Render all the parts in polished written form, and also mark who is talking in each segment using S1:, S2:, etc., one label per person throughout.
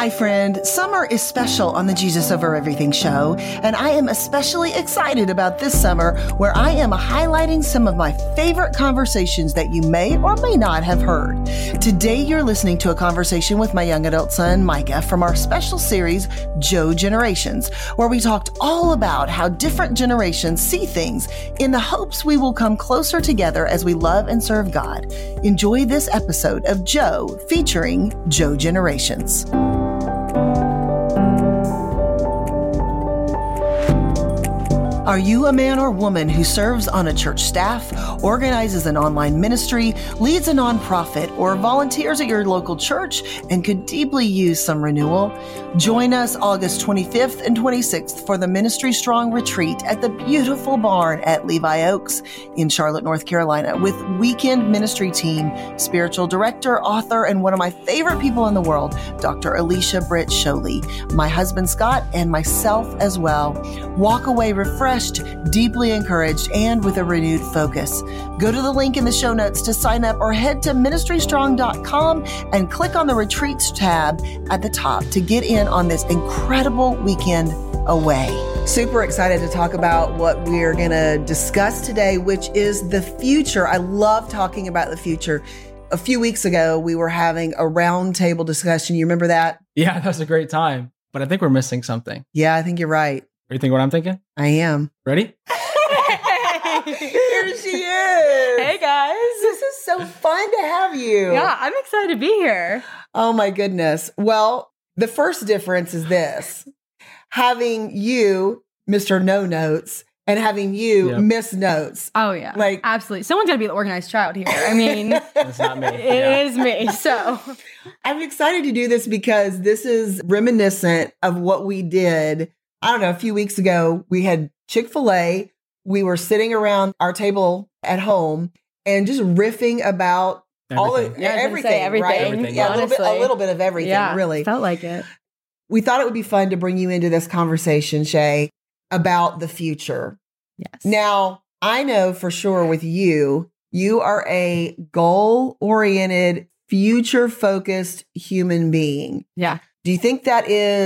S1: Hi, friend. Summer is special on the Jesus Over Everything show, and I am especially excited about this summer where I am highlighting some of my favorite conversations that you may or may not have heard. Today, you're listening to a conversation with my young adult son, Micah, from our special series, Joe Generations, where we talked all about how different generations see things in the hopes we will come closer together as we love and serve God. Enjoy this episode of Joe featuring Joe Generations. Are you a man or woman who serves on a church staff, organizes an online ministry, leads a nonprofit, or volunteers at your local church and could deeply use some renewal? Join us August 25th and 26th for the Ministry Strong Retreat at the beautiful barn at Levi Oaks in Charlotte, North Carolina, with weekend ministry team, spiritual director, author, and one of my favorite people in the world, Dr. Alicia Britt Sholey, my husband Scott, and myself as well. Walk away refreshed, deeply encouraged, and with a renewed focus. Go to the link in the show notes to sign up or head to ministrystrong.com and click on the retreats tab at the top to get in on this incredible weekend away. Super excited to talk about what we're going to discuss today, which is the future. I love talking about the future. A few weeks ago, we were having a roundtable discussion. You remember that?
S2: Yeah, that was a great time. But I think we're missing something.
S1: Yeah, I think you're right.
S2: You think what I'm thinking?
S1: I am.
S2: Ready?
S1: Here she is.
S3: Hey, guys.
S1: This is so fun to have you.
S3: Yeah, I'm excited to be here.
S1: Oh, my goodness. Well, the first difference is this. Having you, Mr. No Notes, and having you, Miss Notes.
S3: Oh, yeah.
S1: Like,
S3: absolutely. Someone's got to be the organized child here. I mean,
S2: it's not me.
S3: It is me. So
S1: I'm excited to do this because this is reminiscent of what we did. I don't know, a few weeks ago, we had Chick-fil-A. We were sitting around our table at home and just riffing about everything,
S3: everything,
S1: right?
S3: Everything,
S1: yeah, a little bit of everything, really.
S3: Felt like it.
S1: We thought it would be fun to bring you into this conversation, Shay, about the future.
S3: Yes.
S1: Now, I know for sure with you, you are a goal-oriented, future-focused human being.
S3: Yeah.
S1: Do you think that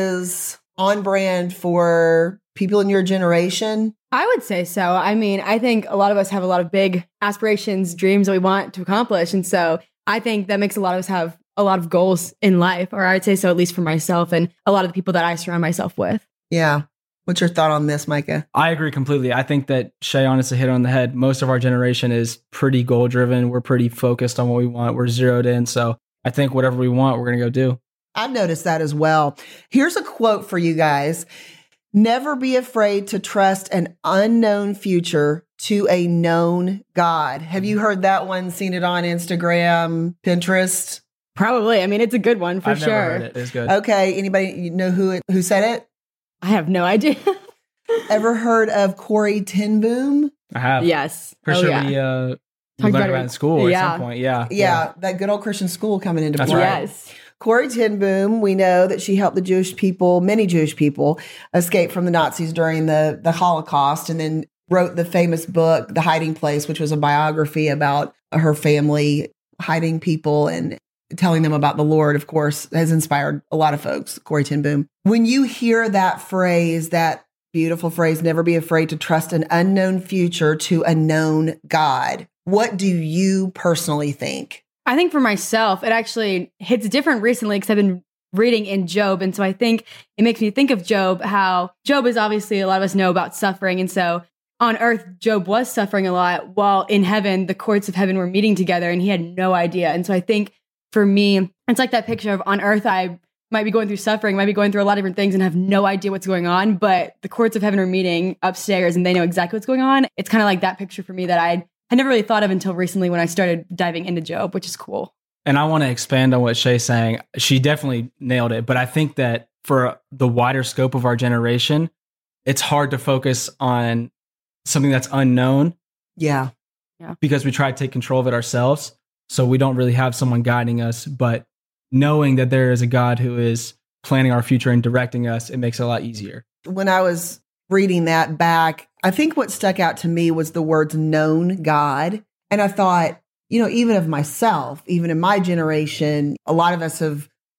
S1: is on brand for people in your generation?
S3: I would say so. I mean, I think a lot of us have a lot of big aspirations, dreams that we want to accomplish. And so I think that makes a lot of us have a lot of goals in life, or I would say so, at least for myself and a lot of the people that I surround myself with.
S1: Yeah. What's your thought on this, Micah?
S2: I agree completely. I think that Shay honestly hit on the head. Most of our generation is pretty goal driven. We're pretty focused on what we want. We're zeroed in. So I think whatever we want, we're going to go do.
S1: I've noticed that as well. Here's a quote for you guys. Never be afraid to trust an unknown future to a known God. Have you heard that one, seen it on Instagram, Pinterest?
S3: Probably. I mean, it's a good one for
S2: I've
S3: sure.
S2: Never heard it. It's good.
S1: Okay. Anybody know who said it?
S3: I have no idea.
S1: Ever heard of Corey Ten Boom?
S2: I have.
S3: Yes.
S2: Pretty sure we learned about it in school at some point. Yeah.
S1: That good old Christian school coming into
S2: That's
S1: play.
S2: right.
S3: Yes.
S1: Corey Ten Boom, we know that she helped the Jewish people, many Jewish people, escape from the Nazis during the Holocaust, and then wrote the famous book, The Hiding Place, which was a biography about her family hiding people and telling them about the Lord, of course, has inspired a lot of folks, Corey Ten Boom. When you hear that phrase, that beautiful phrase, never be afraid to trust an unknown future to a known God, what do you personally think?
S3: I think for myself, it actually hits different recently because I've been reading in Job. And so I think it makes me think of Job, how Job is obviously, a lot of us know about suffering. And so on earth, Job was suffering a lot, while in heaven, the courts of heaven were meeting together and he had no idea. And so I think for me, it's like that picture of on earth, I might be going through suffering, might be going through a lot of different things and have no idea what's going on, but the courts of heaven are meeting upstairs and they know exactly what's going on. It's kind of like that picture for me that I never really thought of until recently when I started diving into Job, which is cool.
S2: And I want to expand on what Shay's saying. She definitely nailed it. But I think that for the wider scope of our generation, it's hard to focus on something that's unknown.
S1: Yeah.
S2: Because we try to take control of it ourselves. So we don't really have someone guiding us. But knowing that there is a God who is planning our future and directing us, it makes it a lot easier.
S1: When I was reading that back, I think what stuck out to me was the words known God. And I thought, even of myself, even in my generation, a lot of us have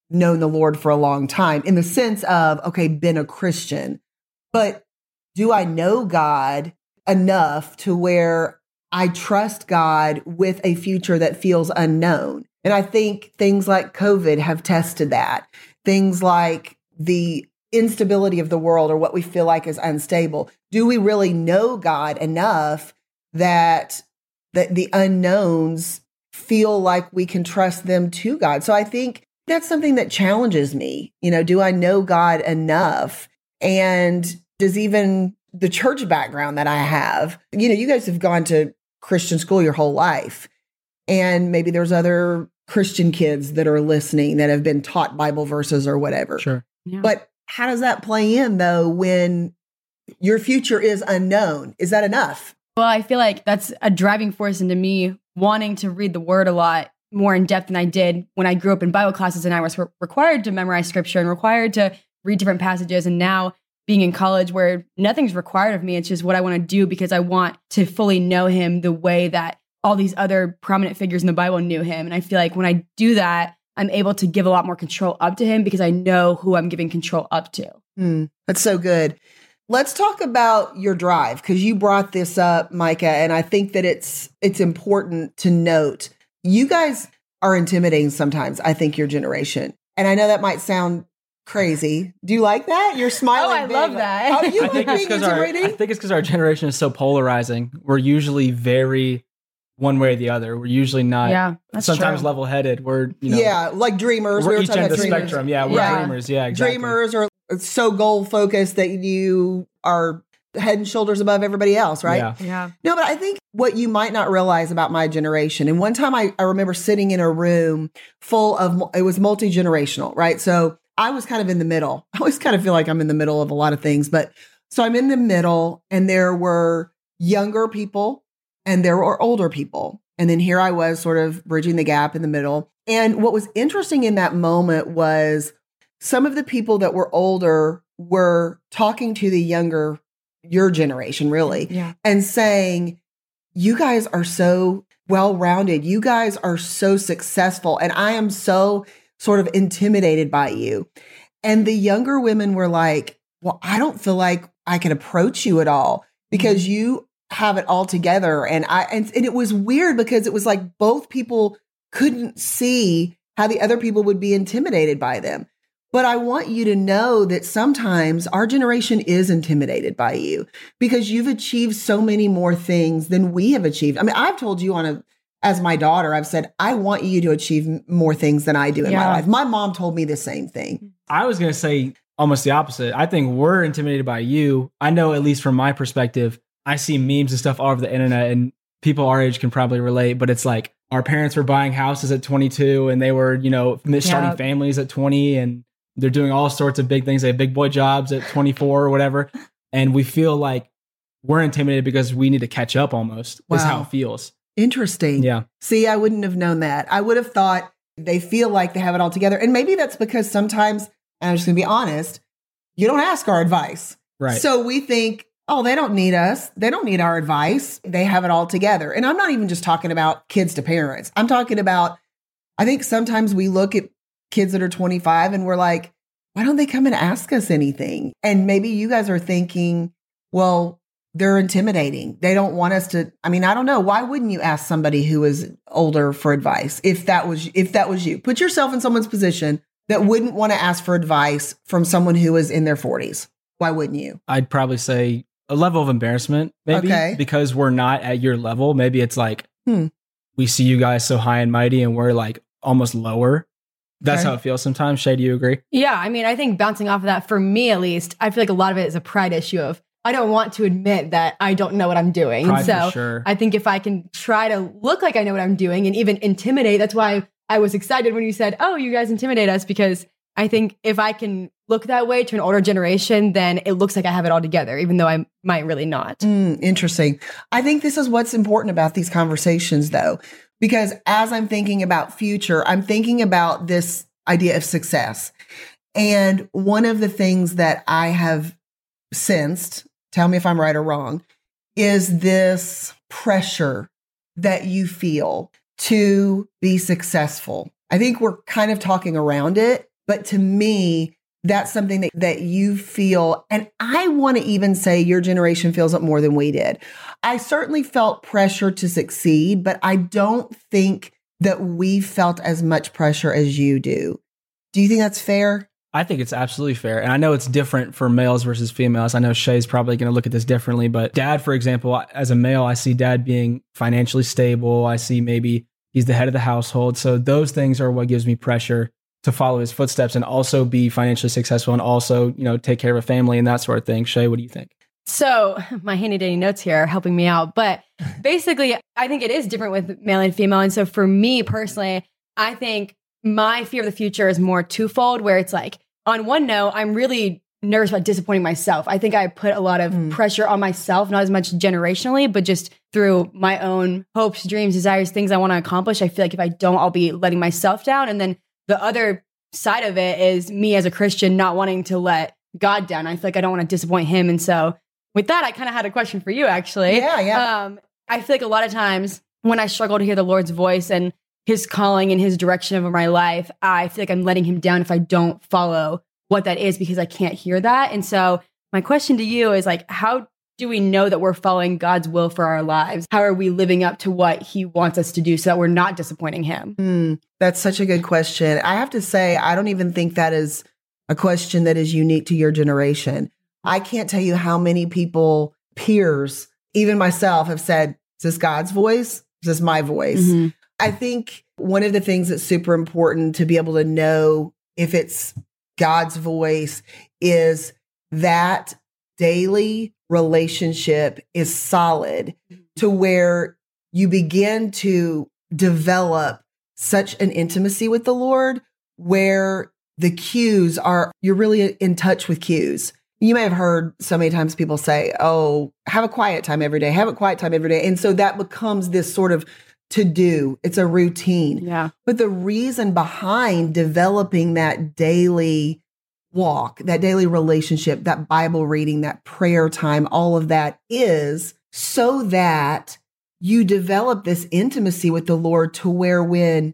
S1: known the Lord for a long time in the sense of, okay, been a Christian, but do I know God enough to where I trust God with a future that feels unknown? And I think things like COVID have tested that. Things like the instability of the world or what we feel like is unstable. Do we really know God enough that the unknowns feel like we can trust them to God? So I think that's something that challenges me. Do I know God enough? And does even the church background that I have, you guys have gone to Christian school your whole life. And maybe there's other Christian kids that are listening that have been taught Bible verses or whatever.
S2: Sure.
S3: Yeah.
S1: But how does that play in, though, when your future is unknown? Is that enough?
S3: Well, I feel like that's a driving force into me wanting to read the word a lot more in depth than I did when I grew up in Bible classes and I was required to memorize scripture and required to read different passages. And now being in college where nothing's required of me, it's just what I want to do because I want to fully know him the way that all these other prominent figures in the Bible knew him. And I feel like when I do that, I'm able to give a lot more control up to him because I know who I'm giving control up to.
S1: That's so good. Let's talk about your drive, because you brought this up, Micah, and I think that it's important to note. You guys are intimidating sometimes, I think, your generation. And I know that might sound crazy. Do you like that? You're smiling.
S3: Oh, I love that.
S1: Oh, you
S2: I
S1: like
S2: think
S1: being intimidating?
S2: I think it's because our generation is so polarizing. We're usually very one way or the other. We're usually not sometimes
S3: true.
S2: level-headed. We're,
S1: like dreamers.
S2: We're
S1: we were
S2: each
S1: talking
S2: end of
S1: about
S2: the
S1: dreamers.
S2: spectrum. Yeah, we're dreamers. Yeah, exactly.
S1: Dreamers are so goal-focused that you are head and shoulders above everybody else, right?
S3: Yeah.
S1: No, but I think what you might not realize about my generation, and one time I remember sitting in a room full of, it was multi-generational, right? So I was kind of in the middle. I always kind of feel like I'm in the middle of a lot of things, but so I'm in the middle and there were younger people and there were older people. And then here I was sort of bridging the gap in the middle. And what was interesting in that moment was some of the people that were older were talking to the younger, your generation really, and saying, you guys are so well-rounded. You guys are so successful. And I am so sort of intimidated by you. And the younger women were like, well, I don't feel like I can approach you at all because you have it all together. And it was weird because it was like both people couldn't see how the other people would be intimidated by them. But I want you to know that sometimes our generation is intimidated by you because you've achieved so many more things than we have achieved. I mean, I've told you as my daughter, I've said, I want you to achieve more things than I do in my life. My mom told me the same thing.
S2: I was going to say almost the opposite. I think we're intimidated by you. I know, at least from my perspective, I see memes and stuff all over the internet and people our age can probably relate, but it's like our parents were buying houses at 22 and they were, starting families at 20 and they're doing all sorts of big things. They have big boy jobs at 24 or whatever. And we feel like we're intimidated because we need to catch up almost is how it feels.
S1: Interesting.
S2: Yeah.
S1: See, I wouldn't have known that. I would have thought they feel like they have it all together. And maybe that's because sometimes, and I'm just going to be honest, you don't ask our advice.
S2: Right.
S1: So we think, oh, they don't need us. They don't need our advice. They have it all together. And I'm not even just talking about kids to parents. I'm talking about, I think sometimes we look at kids that are 25 and we're like, why don't they come and ask us anything? And maybe you guys are thinking, well, they're intimidating. They don't want us to, I don't know. Why wouldn't you ask somebody who is older for advice? If that was you, put yourself in someone's position that wouldn't want to ask for advice from someone who is in their 40s. Why wouldn't you?
S2: I'd probably say a level of embarrassment, maybe, because we're not at your level. Maybe it's like, we see you guys so high and mighty and we're like almost lower. That's how it feels sometimes. Shay, do you agree?
S3: Yeah. I think bouncing off of that, for me at least, I feel like a lot of it is a pride issue of, I don't want to admit that I don't know what I'm doing.
S2: Pride,
S3: and so
S2: for sure.
S3: I think if I can try to look like I know what I'm doing and even intimidate, that's why I was excited when you said, oh, you guys intimidate us, because I think if I can look that way to an older generation, then it looks like I have it all together, even though I might really not.
S1: Interesting. I think this is what's important about these conversations, though, because as I'm thinking about future, I'm thinking about this idea of success. And one of the things that I have sensed, tell me if I'm right or wrong, is this pressure that you feel to be successful. I think we're kind of talking around it, But to me, that's something that you feel. And I want to even say your generation feels it more than we did. I certainly felt pressure to succeed, but I don't think that we felt as much pressure as you do. Do you think that's fair?
S2: I think it's absolutely fair. And I know it's different for males versus females. I know Shay's probably going to look at this differently, but dad, for example, as a male, I see dad being financially stable. I see maybe he's the head of the household. So those things are what gives me pressure to follow his footsteps and also be financially successful and also, take care of a family and that sort of thing. Shay, what do you think?
S3: So my handy dandy notes here are helping me out. But basically, I think it is different with male and female. And so for me personally, I think my fear of the future is more twofold, where it's like, on one note, I'm really nervous about disappointing myself. I think I put a lot of pressure on myself, not as much generationally, but just through my own hopes, dreams, desires, things I want to accomplish. I feel like if I don't, I'll be letting myself down. And then the other side of it is me as a Christian not wanting to let God down. I feel like I don't want to disappoint him. And so with that, I kind of had a question for you, actually.
S1: Yeah.
S3: I feel like a lot of times when I struggle to hear the Lord's voice and his calling and his direction over my life, I feel like I'm letting him down if I don't follow what that is because I can't hear that. And so my question to you is like, how do we know that we're following God's will for our lives? How are we living up to what he wants us to do so that we're not disappointing him?
S1: That's such a good question. I have to say, I don't even think that is a question that is unique to your generation. I can't tell you how many people, peers, even myself, have said, is this God's voice? Is this my voice? Mm-hmm. I think one of the things that's super important to be able to know if it's God's voice is that daily relationship is solid to where you begin to develop such an intimacy with the Lord where the cues are, you're really in touch with cues. You may have heard so many times people say, oh, have a quiet time every day, have a quiet time every day. And so that becomes this sort of to do. It's a routine.
S3: Yeah.
S1: But the reason behind developing that daily walk, that daily relationship, that Bible reading, that prayer time, all of that is so that you develop this intimacy with the Lord to where when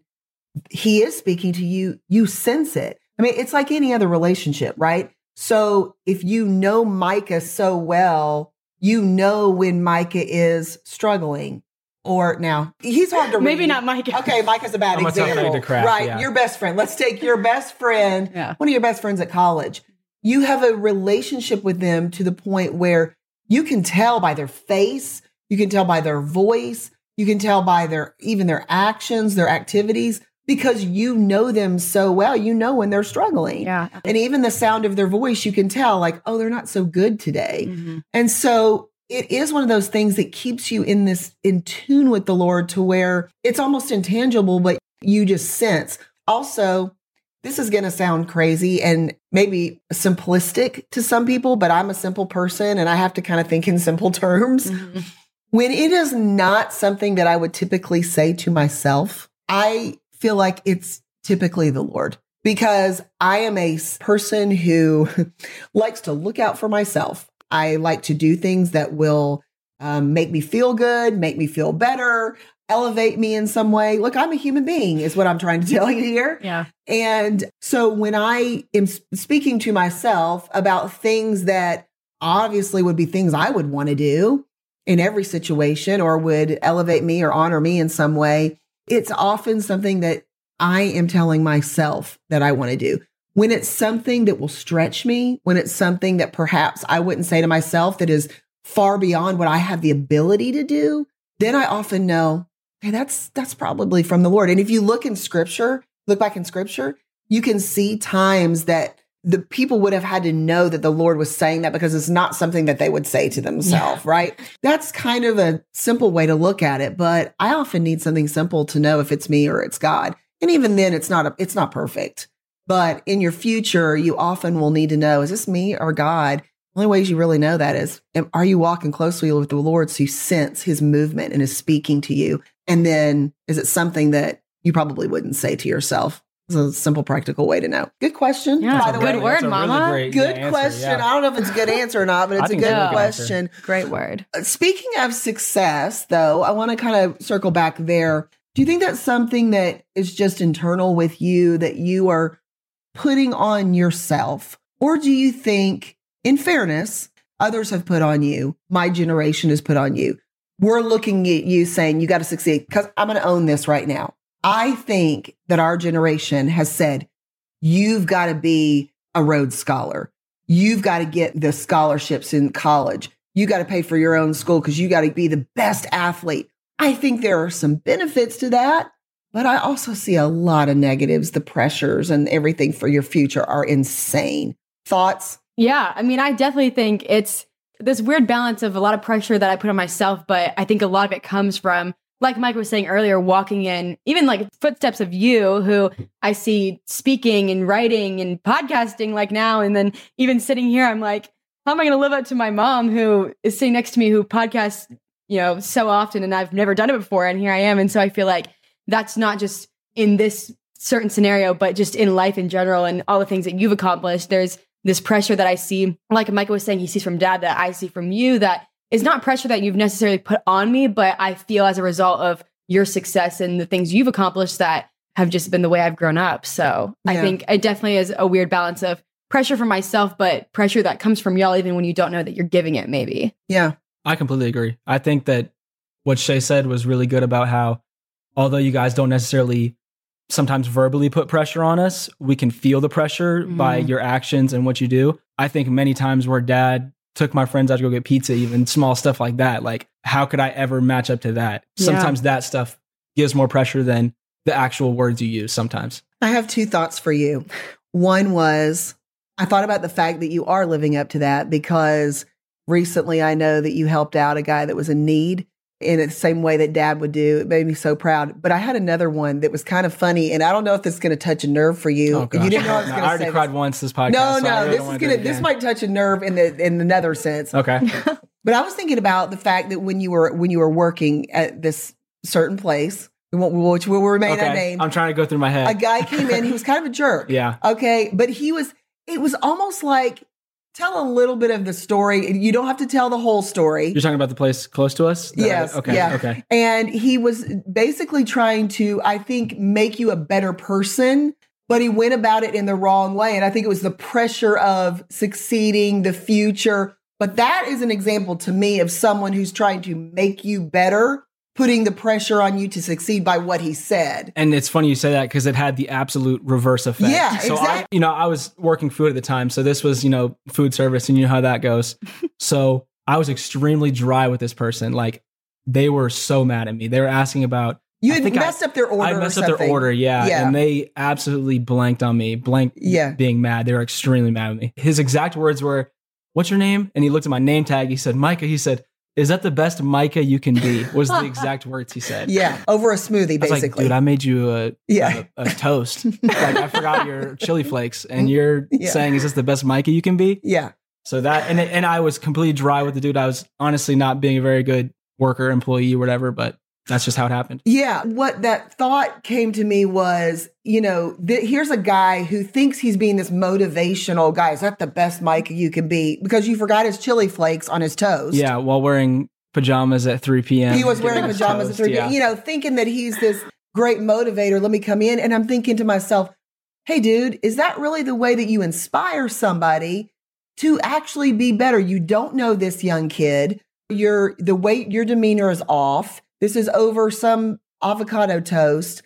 S1: he is speaking to you, you sense it. I mean, it's like any other relationship, right? So if you know Micah so well, you know when Micah is struggling. Or now, he's hard to read.
S3: Maybe not Micah.
S1: Okay, Micah's a bad example. Right, yeah. Your best friend. Let's take your best friend, one of your best friends at college. You have a relationship with them to the point where you can tell by their face, you can tell by their voice, you can tell by even their actions, their activities, because you know them so well. You know when they're struggling.
S3: Yeah.
S1: And even the sound of their voice, you can tell like, oh, they're not so good today. Mm-hmm. And so it is one of those things that keeps you in tune with the Lord to where it's almost intangible, but you just sense. Also, this is going to sound crazy and maybe simplistic to some people, but I'm a simple person and I have to kind of think in simple terms. Mm-hmm. When it is not something that I would typically say to myself, I feel like it's typically the Lord, because I am a person who likes to look out for myself. I like to do things that will make me feel good, make me feel better, elevate me in some way. Look, I'm a human being is what I'm trying to tell you here.
S3: Yeah.
S1: And so when I am speaking to myself about things that obviously would be things I would want to do in every situation or would elevate me or honor me in some way, it's often something that I am telling myself that I want to do. When it's something that will stretch me, when it's something that perhaps I wouldn't say to myself that is far beyond what I have the ability to do, then I often know, hey, that's probably from the Lord. And if you look back in scripture, you can see times that the people would have had to know that the Lord was saying that because it's not something that they would say to themselves, right? That's kind of a simple way to look at it. But I often need something simple to know if it's me or it's God. And even then, it's not perfect. But in your future, you often will need to know, is this me or God? The only ways you really know that is, are you walking closely with the Lord so you sense his movement and is speaking to you? And then is it something that you probably wouldn't say to yourself? It's a simple, practical way to know. Good question.
S3: Yeah,
S1: by the way.
S3: Good word, Mama.
S2: Really
S1: good question.
S2: Yeah.
S1: I don't know if it's a good answer or not, but it's a good question.
S3: Great word.
S1: Speaking of success, though, I want to kind of circle back there. Do you think that's something that is just internal with you, that you are putting on yourself? Or do you think, in fairness, others have put on you, my generation has put on you? We're looking at you saying, you got to succeed. Because I'm going to own this right now. I think that our generation has said, you've got to be a Rhodes Scholar. You've got to get the scholarships in college. You got to pay for your own school because you got to be the best athlete. I think there are some benefits to that, but I also see a lot of negatives. The pressures and everything for your future are insane. Thoughts?
S3: Yeah. I mean, I definitely think it's this weird balance of a lot of pressure that I put on myself, but I think a lot of it comes from, like Mike was saying earlier, walking in even like footsteps of you, who I see speaking and writing and podcasting like now. And then even sitting here, I'm like, how am I going to live up to my mom who is sitting next to me, who podcasts, so often, and I've never done it before. And here I am. And so I feel like that's not just in this certain scenario, but just in life in general and all the things that you've accomplished. There's this pressure that I see, like Micah was saying, he sees from dad, that I see from you, that is not pressure that you've necessarily put on me, but I feel as a result of your success and the things you've accomplished that have just been the way I've grown up. So I think it definitely is a weird balance of pressure for myself, but pressure that comes from y'all, even when you don't know that you're giving it, maybe.
S1: Yeah.
S2: I completely agree. I think that what Shay said was really good about how, although you guys don't necessarily sometimes verbally put pressure on us, we can feel the pressure by your actions and what you do. I think many times where dad took my friends out to go get pizza, even small stuff like that, like how could I ever match up to that? Yeah. Sometimes that stuff gives more pressure than the actual words you use sometimes.
S1: I have two thoughts for you. One was, I thought about the fact that you are living up to that, because recently I know that you helped out a guy that was in need in the same way that dad would do. It made me so proud. But I had another one that was kind of funny, and I don't know if this is going to touch a nerve for you.
S2: Oh,
S1: you didn't know I was going to say
S2: I already cried once this podcast.
S1: No, this might touch a nerve in another sense.
S2: Okay.
S1: But I was thinking about the fact that when you were working at this certain place, which will remain unnamed.
S2: I'm trying to go through my head.
S1: A guy came in, he was kind of a jerk.
S2: Yeah.
S1: Okay. But it was almost like, tell a little bit of the story. You don't have to tell the whole story.
S2: You're talking about the place close to us?
S1: Yes.
S2: Okay.
S1: Yeah.
S2: Okay.
S1: And he was basically trying to, I think, make you a better person, but he went about it in the wrong way. And I think it was the pressure of succeeding, the future. But that is an example to me of someone who's trying to make you better, putting the pressure on you to succeed by what he said.
S2: And it's funny you say that, because it had the absolute reverse effect.
S1: Yeah,
S2: so
S1: exactly.
S2: I was working food at the time. So this was, food service, and you know how that goes. So I was extremely dry with this person. Like, they were so mad at me. They were asking about...
S1: You had messed up their order.
S2: I messed up their order, yeah. And they absolutely blanked on me. Being mad. They were extremely mad at me. His exact words were, "What's your name?" And he looked at my name tag. He said, "Micah." He said, "Is that the best Micah you can be?" Was the exact words he said.
S1: Yeah, over a smoothie, basically.
S2: I was like, dude, I made you a toast. Like, I forgot your chili flakes, and you're saying, "Is this the best Micah you can be?"
S1: Yeah.
S2: So that, and I was completely dry with the dude. I was honestly not being a very good worker, employee, whatever, but that's just how it happened.
S1: Yeah. What that thought came to me was, here's a guy who thinks he's being this motivational guy. Is that the best Micah you can be? Because you forgot his chili flakes on his toast.
S2: Yeah, while wearing pajamas at 3 p.m.
S1: He was wearing pajamas at 3 p.m.
S2: Yeah.
S1: Thinking that he's this great motivator. Let me come in. And I'm thinking to myself, hey, dude, is that really the way that you inspire somebody to actually be better? You don't know this young kid. Your demeanor is off. This is over some avocado toast,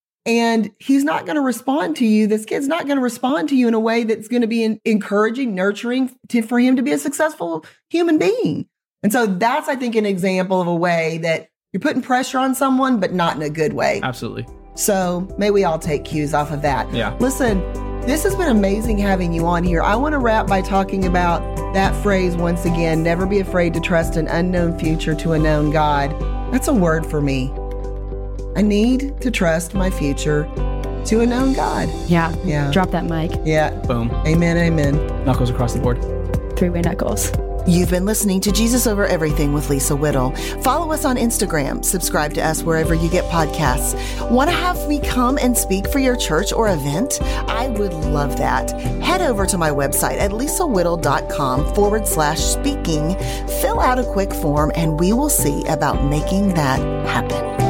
S1: and he's not going to respond to you. This kid's not going to respond to you in a way that's going to be encouraging, nurturing for him to be a successful human being. And so that's, I think, an example of a way that you're putting pressure on someone, but not in a good way.
S2: Absolutely.
S1: So may we all take cues off of that.
S2: Yeah.
S1: Listen, this has been amazing having you on here. I want to wrap by talking about that phrase once again: never be afraid to trust an unknown future to a known God. That's a word for me. I need to trust my future to a known God.
S3: Yeah. Drop that mic.
S1: Yeah.
S2: Boom.
S1: Amen. Amen.
S2: Knuckles across the board.
S3: 3-way knuckles.
S1: You've been listening to Jesus Over Everything with Lisa Whittle. Follow us on Instagram. Subscribe to us wherever you get podcasts. Want to have me come and speak for your church or event? I would love that. Head over to my website at lisawhittle.com/speaking. Fill out a quick form, and we will see about making that happen.